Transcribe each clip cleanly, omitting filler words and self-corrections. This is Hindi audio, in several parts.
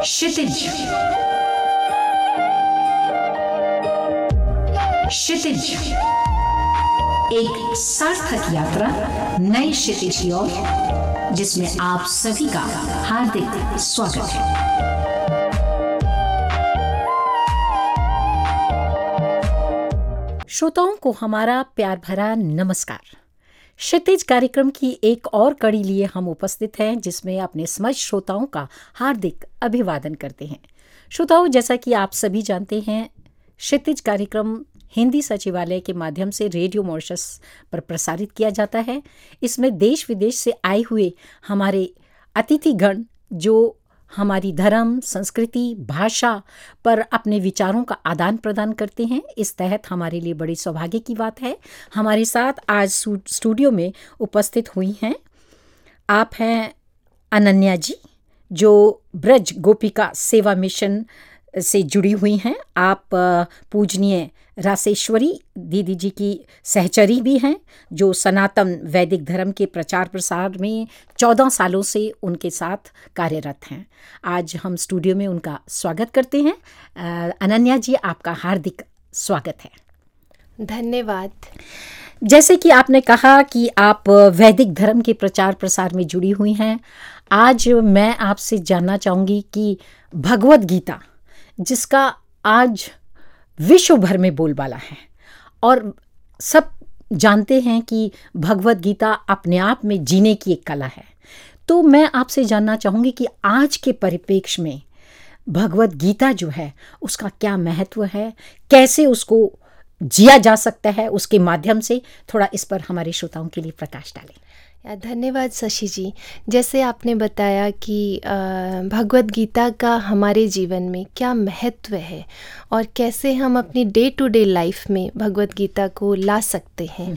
क्षितिज। क्षितिज, एक सार्थक यात्रा नए क्षितिज की ओर, जिसमें आप सभी का हार्दिक स्वागत है। श्रोताओं को हमारा प्यार भरा नमस्कार। क्षितिज कार्यक्रम की एक और कड़ी लिए हम उपस्थित हैं, जिसमें अपने समस्त श्रोताओं का हार्दिक अभिवादन करते हैं। श्रोताओं, जैसा कि आप सभी जानते हैं, क्षितिज कार्यक्रम हिंदी सचिवालय के माध्यम से रेडियो मॉरिशस पर प्रसारित किया जाता है। इसमें देश विदेश से आए हुए हमारे अतिथिगण जो हमारी धर्म, संस्कृति, भाषा पर अपने विचारों का आदान प्रदान करते हैं। इस तहत हमारे लिए बड़ी सौभाग्य की बात है, हमारे साथ आज स्टूडियो में उपस्थित हुई हैं आप हैं अनन्या जी, जो ब्रज गोपिका सेवा मिशन से जुड़ी हुई हैं। आप पूजनीय रासेश्वरी दीदी जी की सहचरी भी हैं, जो सनातन वैदिक धर्म के प्रचार प्रसार में 14 सालों से उनके साथ कार्यरत हैं। आज हम स्टूडियो में उनका स्वागत करते हैं। अनन्या जी, आपका हार्दिक स्वागत है। धन्यवाद। जैसे कि आपने कहा कि आप वैदिक धर्म के प्रचार प्रसार में जुड़ी हुई हैं, आज मैं आपसे जानना चाहूँगी कि भगवद गीता, जिसका आज विश्व भर में बोलबाला है और सब जानते हैं कि भगवद गीता अपने आप में जीने की एक कला है, तो मैं आपसे जानना चाहूँगी कि आज के परिप्रेक्ष्य में भगवद गीता जो है उसका क्या महत्व है, कैसे उसको जिया जा सकता है, उसके माध्यम से थोड़ा इस पर हमारे श्रोताओं के लिए प्रकाश डालें। धन्यवाद शशि जी। जैसे आपने बताया कि भगवद गीता का हमारे जीवन में क्या महत्व है और कैसे हम अपनी डे टू डे लाइफ में भगवद गीता को ला सकते हैं।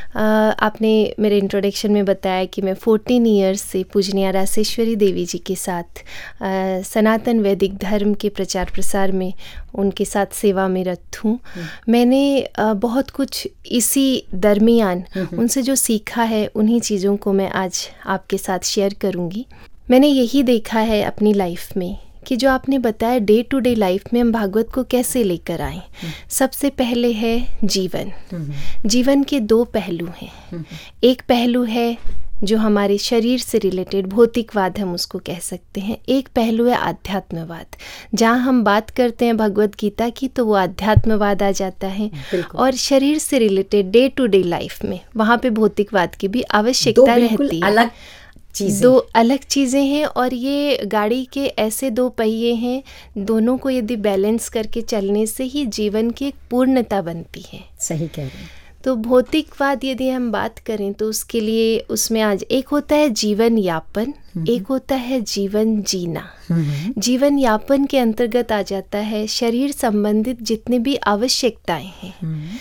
आपने मेरे इंट्रोडक्शन में बताया कि मैं 14 ईयर्स से पूजनीय रासेश्वरी देवी जी के साथ सनातन वैदिक धर्म के प्रचार प्रसार में उनके साथ सेवा में रत हूँ। मैंने बहुत कुछ इसी दरमियान उनसे जो सीखा है, उन्हीं चीज़ों को मैं आज आपके साथ शेयर करूँगी। मैंने यही देखा है अपनी लाइफ में कि जो आपने बताया डे टू डे लाइफ में हम भागवत को कैसे लेकर आएं। सबसे पहले है जीवन। जीवन के दो पहलू हैं। एक पहलू है जो हमारे शरीर से रिलेटेड भौतिकवाद, हम उसको कह सकते हैं। एक पहलू है आध्यात्मवाद। जहाँ हम बात करते हैं भगवद गीता की, तो वो आध्यात्मवाद आ जाता है, और शरीर से related day to day life में वहाँ पे भौतिकवाद की भी आवश्यकता रहती है। दो अलग चीज़ें हैं, और ये गाड़ी के ऐसे दो पहिए हैं, दोनों को यदि बैलेंस करके चलने से ही जीवन की एक पूर्णता बनती है। सही कह रहे हैं। तो भौतिकवाद यदि हम बात करें तो उसके लिए उसमें आज एक होता है जीवन यापन, एक होता है जीवन जीना। जीवन यापन के अंतर्गत आ जाता है शरीर संबंधित जितने भी आवश्यकताएं हैं।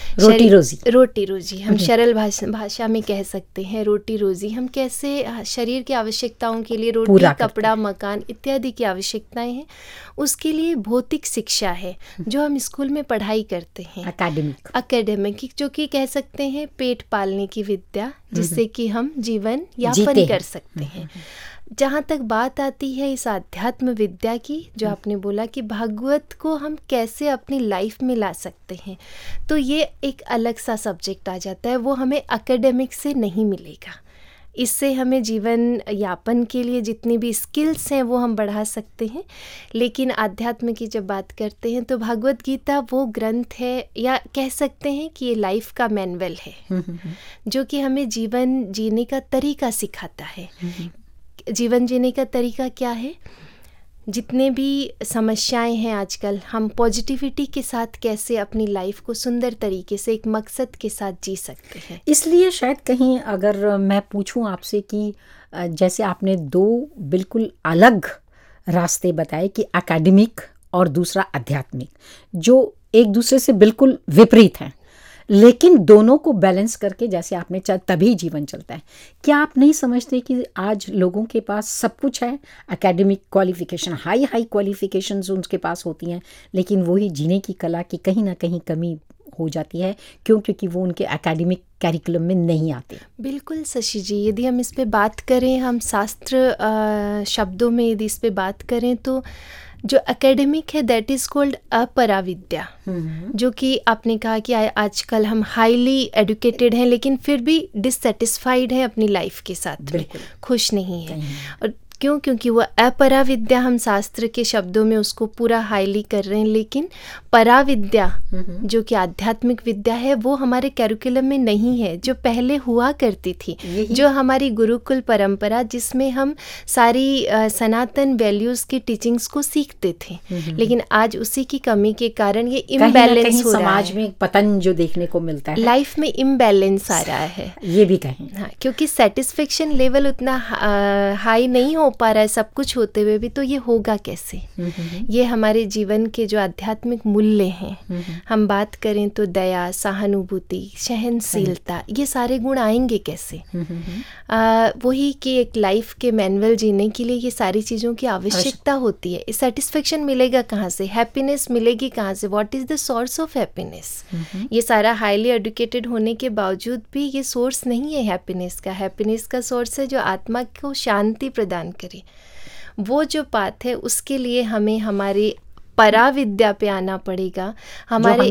रोटी रोजी हम सरल भाषा में कह सकते हैं। रोटी रोजी हम कैसे शरीर की आवश्यकताओं के लिए रोटी, कपड़ा, मकान इत्यादि की आवश्यकताएं हैं, उसके लिए भौतिक शिक्षा है जो हम स्कूल में पढ़ाई करते हैं, एकेडमिक, जो कि कह सकते हैं पेट पालने की विद्या, जिससे कि हम जीवन यापन कर सकते हैं। जहाँ तक बात आती है इस आध्यात्म विद्या की, जो आपने बोला कि भागवत को हम कैसे अपनी लाइफ में ला सकते हैं, तो ये एक अलग सा सब्जेक्ट आ जाता है। वो हमें एकेडमिक से नहीं मिलेगा। इससे हमें जीवन यापन के लिए जितनी भी स्किल्स हैं वो हम बढ़ा सकते हैं। लेकिन आध्यात्म की जब बात करते हैं तो भगवद गीता वो ग्रंथ है, या कह सकते हैं कि ये लाइफ का मैनुअल है, जो कि हमें जीवन जीने का तरीका सिखाता है। जीवन जीने का तरीका क्या है? जितने भी समस्याएं हैं आजकल, हम पॉजिटिविटी के साथ कैसे अपनी लाइफ को सुंदर तरीके से एक मकसद के साथ जी सकते हैं। इसलिए शायद कहीं अगर मैं पूछूं आपसे कि जैसे आपने दो बिल्कुल अलग रास्ते बताए कि एकेडमिक और दूसरा आध्यात्मिक, जो एक दूसरे से बिल्कुल विपरीत हैं, लेकिन दोनों को बैलेंस करके जैसे आपने तभी जीवन चलता है। क्या आप नहीं समझते कि आज लोगों के पास सब कुछ है, एकेडमिक क्वालिफिकेशन, हाई क्वालिफिकेशंस उनके पास होती हैं, लेकिन वही जीने की कला की कहीं ना कहीं कमी हो जाती है, क्योंकि वो उनके एकेडमिक कैरिकुलम में नहीं आते। बिल्कुल शशि जी, यदि हम इस पे बात करें, हम शास्त्र शब्दों में यदि इस पे बात करें, तो जो एकेडमिक है दैट इज़ कॉल्ड अपराविद्या, जो कि आपने कहा कि आजकल हम हाईली एडुकेटेड हैं लेकिन फिर भी डिससेटिस्फाइड हैं अपनी लाइफ के साथ में, खुश नहीं है। और क्यों? क्योंकि वो अपराविद्या, हम शास्त्र के शब्दों में उसको पूरा हाईली कर रहे हैं, लेकिन पराविद्या जो कि आध्यात्मिक विद्या है वो हमारे कैरिकुलम में नहीं है, जो पहले हुआ करती थी, जो हमारी गुरुकुल परंपरा जिसमें हम सारी सनातन वैल्यूज़ की टीचिंग्स को सीखते थे। लेकिन आज उसी की कमी के कारण ये इम्बैलेंस हो रहा है, समाज में पतन जो देखने को मिलता है, लाइफ में इम्बैलेंस आ रहा है, ये भी कहें। हाँ, क्योंकि सेटिस्फेक्शन लेवल उतना हाई नहीं हो पा रहा है सब कुछ होते हुए भी, तो ये होगा कैसे? ये हमारे जीवन के जो आध्यात्मिक मूल्य हैं, हम बात करें तो दया, सहानुभूति, सहनशीलता, ये सारे गुण आएंगे कैसे? वही कि एक लाइफ के मैनुअल जीने के लिए ये सारी चीज़ों की आवश्यकता होती है। सेटिस्फेक्शन मिलेगा कहाँ से? हैप्पीनेस मिलेगी कहाँ से? What is the source of happiness? ये सारा हाईली एडुकेटेड होने के बावजूद भी ये सोर्स नहीं है हैप्पीनेस का। हैप्पीनेस का सोर्स है जो आत्मा को शांति प्रदान करे। वो जो बात है उसके लिए हमें हमारे पराविद्या पे आना पड़ेगा, हमारे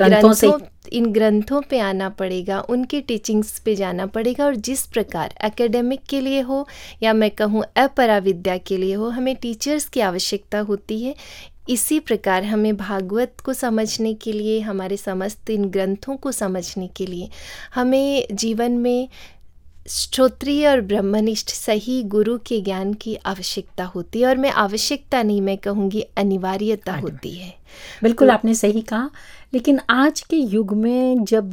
इन ग्रंथों पे आना पड़ेगा, उनकी टीचिंग्स पे जाना पड़ेगा। और जिस प्रकार एकेडमिक के लिए हो या मैं कहूँ अपराविद्या के लिए हो, हमें टीचर्स की आवश्यकता होती है, इसी प्रकार हमें भागवत को समझने के लिए, हमारे समस्त इन ग्रंथों को समझने के लिए हमें जीवन में श्रोत्रिय और ब्रह्मनिष्ठ सही गुरु के ज्ञान की आवश्यकता होती है। और मैं आवश्यकता नहीं, मैं कहूँगी अनिवार्यता होती है। बिल्कुल, आपने सही कहा। लेकिन आज के युग में जब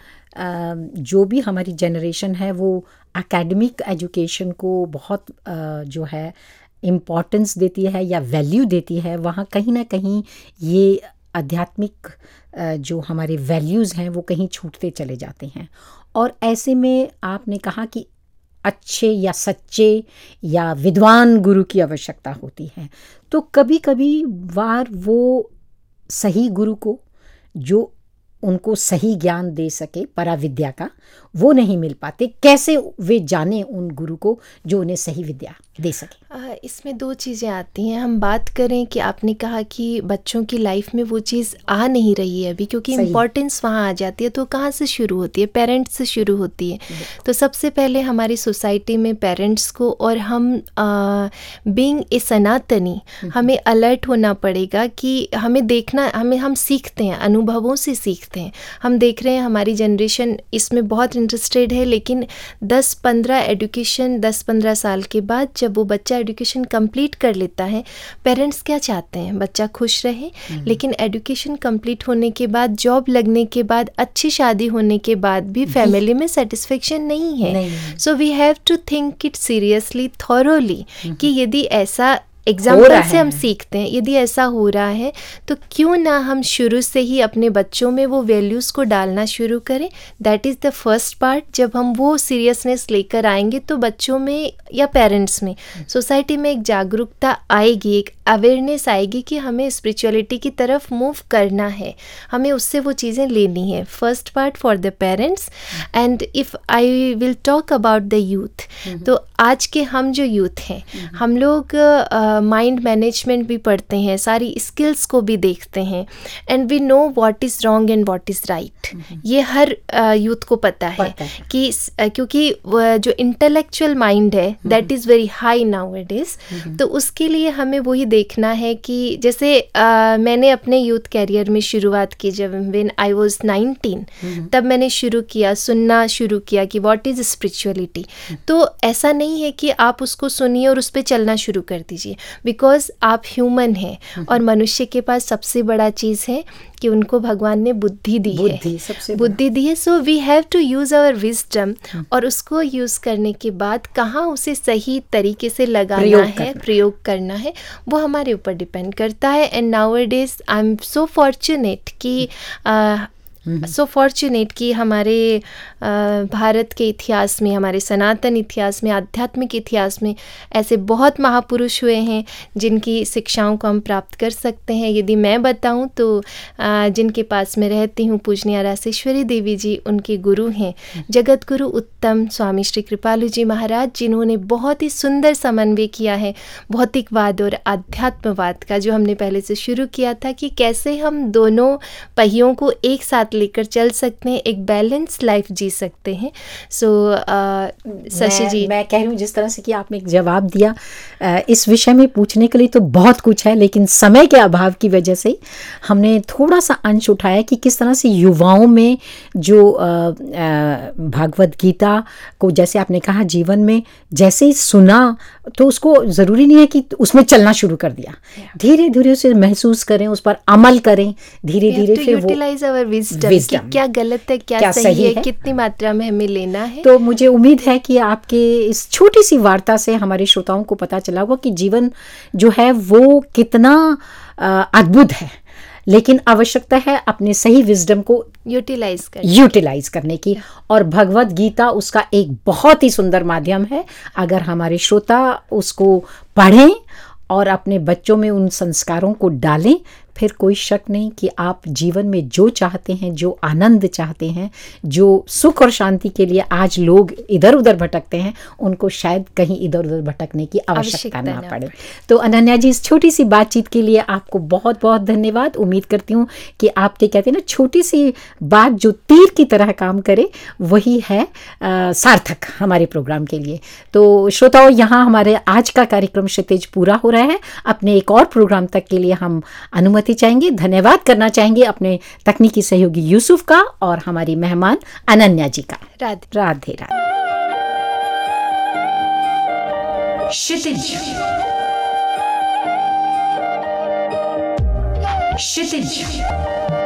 जो भी हमारी जनरेशन है वो एकेडमिक एजुकेशन को बहुत जो है इम्पोर्टेंस देती है या वैल्यू देती है, वहाँ कहीं ना कहीं ये आध्यात्मिक जो हमारे वैल्यूज़ हैं वो कहीं छूटते चले जाते हैं। और ऐसे में आपने कहा कि अच्छे या सच्चे या विद्वान गुरु की आवश्यकता होती है, तो कभी कभी वार वो सही गुरु को जो उनको सही ज्ञान दे सके पराविद्या का, वो नहीं मिल पाते। कैसे वे जाने उन गुरु को जो उन्हें सही विद्या दे सके? इसमें दो चीज़ें आती हैं। हम बात करें कि आपने कहा कि बच्चों की लाइफ में वो चीज़ आ नहीं रही है अभी, क्योंकि इम्पोर्टेंस वहाँ आ जाती है। तो कहाँ से शुरू होती है? पेरेंट्स से शुरू होती है। तो सबसे पहले हमारी सोसाइटी में पेरेंट्स को, और हम बीइंग ए सनातनी, हमें अलर्ट होना पड़ेगा कि हमें देखना, हम सीखते हैं, अनुभवों से सीखते हैं। हम देख रहे हैं हमारी जनरेशन इसमें बहुत इंटरेस्टेड है, लेकिन 10-15 साल के बाद जब वो बच्चा एजुकेशन कंप्लीट कर लेता है, पेरेंट्स क्या चाहते हैं? बच्चा खुश रहे। लेकिन एजुकेशन कंप्लीट होने के बाद, जॉब लगने के बाद, अच्छी शादी होने के बाद भी फैमिली में सेटिस्फेक्शन नहीं है। So we have to think it seriously, thoroughly, कि यदि ऐसा एग्जाम्पल से हम सीखते हैं, यदि ऐसा हो रहा है तो क्यों ना हम शुरू से ही अपने बच्चों में वो वैल्यूज़ को डालना शुरू करें। That is the first part. जब हम वो सीरियसनेस लेकर आएंगे तो बच्चों में या पेरेंट्स में, सोसाइटी में एक जागरूकता आएगी, एक अवेयरनेस आएगी कि हमें स्पिरिचुअलिटी की तरफ मूव करना है, हमें उससे वो चीज़ें लेनी है। First part for the parents. And if I will talk about the youth, तो आज के हम जो यूथ हैं, हम लोग माइंड मैनेजमेंट भी पढ़ते हैं, सारी स्किल्स को भी देखते हैं, and we know what is wrong and what is right. ये हर यूथ को पता है कि क्योंकि जो इंटेलेक्चुअल माइंड है that is very high now it is. तो उसके लिए हमें वही देखना है कि जैसे मैंने अपने यूथ कैरियर में शुरुआत की जब व्हेन आई वाज 19, तब मैंने शुरू किया, सुनना शुरू किया कि व्हाट इज़ स्पिरिचुअलिटी। तो ऐसा नहीं है कि आप उसको सुनिए और उस पर चलना शुरू कर दीजिए, बिकॉज आप ह्यूमन हैं और मनुष्य के पास सबसे बड़ा चीज़ है कि उनको भगवान ने बुद्धि दी है, बुद्धि दी है। So we have to use our wisdom, और उसको यूज़ करने के बाद कहाँ उसे सही तरीके से लगाना है, प्रयोग करना है, वो हमारे ऊपर डिपेंड करता है। And now it is I am so fortunate कि सो फॉर्चुनेट कि हमारे भारत के इतिहास में, हमारे सनातन इतिहास में, आध्यात्मिक इतिहास में ऐसे बहुत महापुरुष हुए हैं जिनकी शिक्षाओं को हम प्राप्त कर सकते हैं। यदि मैं बताऊं तो जिनके पास मैं रहती हूं, पूजनीय रासेश्वरी देवी जी उनके गुरु हैं, जगत गुरु उत्तम स्वामी श्री कृपालु जी महाराज, जिन्होंने बहुत ही सुंदर समन्वय किया है भौतिकवाद और आध्यात्मवाद का, जो हमने पहले से शुरू किया था कि कैसे हम दोनों पहियों को एक साथ लेकर चल सकते हैं, एक बैलेंस लाइफ जी सकते हैं। सो शशि जी, मैं कह रही हूँ जिस तरह से कि आपने एक जवाब दिया, इस विषय में पूछने के लिए तो बहुत कुछ है, लेकिन समय के अभाव की वजह से हमने थोड़ा सा अंश उठाया कि किस तरह से युवाओं में जो भागवत गीता को, जैसे आपने कहा, जीवन में जैसे ही सुना तो उसको ज़रूरी नहीं है कि उसमें चलना शुरू कर दिया, धीरे धीरे उसे महसूस करें, उस पर अमल करें, धीरे धीरे फिर यूटिलाइज आवर विजडम कि क्या गलत है, क्या सही है, कितनी मात्रा में हमें लेना है। तो मुझे उम्मीद है कि आपके इस छोटी सी वार्ता से हमारे श्रोताओं को पता चला होगा कि जीवन जो है वो कितना अद्भुत है, लेकिन आवश्यकता है अपने सही विजडम को यूटिलाइज करने की। और भगवत गीता उसका एक बहुत ही सुंदर माध्यम है। अगर हमारे श्रोता उसको पढ़ें और अपने बच्चों में उन संस्कारों को डालें, फिर कोई शक नहीं कि आप जीवन में जो चाहते हैं, जो आनंद चाहते हैं, जो सुख और शांति के लिए आज लोग इधर उधर भटकते हैं, उनको शायद कहीं इधर उधर भटकने की आवश्यकता ना पड़े। तो अनन्या जी, इस छोटी सी बातचीत के लिए आपको बहुत बहुत धन्यवाद। उम्मीद करती हूँ कि आपके कहते हैं ना, छोटी सी बात जो तीर की तरह काम करे, वही है सार्थक हमारे प्रोग्राम के लिए। तो श्रोताओं, यहाँ हमारे आज का कार्यक्रम क्षितिज पूरा हो रहा है। अपने एक और प्रोग्राम तक के लिए हम अनुमति चाहेंगे, धन्यवाद करना चाहेंगे अपने तकनीकी सहयोगी यूसुफ का और हमारी मेहमान अनन्या जी का। राधे राधे राधे। क्षितिज, क्षितिज